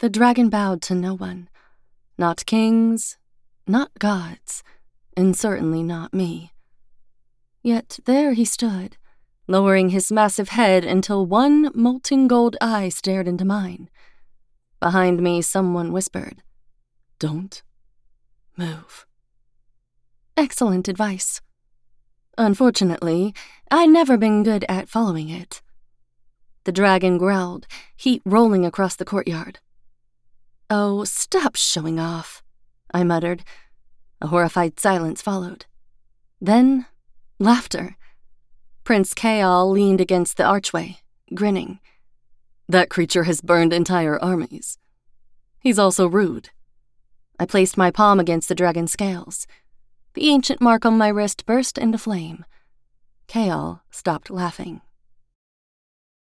The dragon bowed to no one. Not kings, not gods, and certainly not me. Yet there he stood, lowering his massive head until one molten gold eye stared into mine. Behind me, someone whispered, "Don't move." Excellent advice. Unfortunately, I'd never been good at following it. The dragon growled, heat rolling across the courtyard. "Oh, stop showing off," I muttered. A horrified silence followed. Then, laughter. Prince Kaal leaned against the archway, grinning. "That creature has burned entire armies. He's also rude." I placed my palm against the dragon's scales. The ancient mark on my wrist burst into flame. Kaal stopped laughing.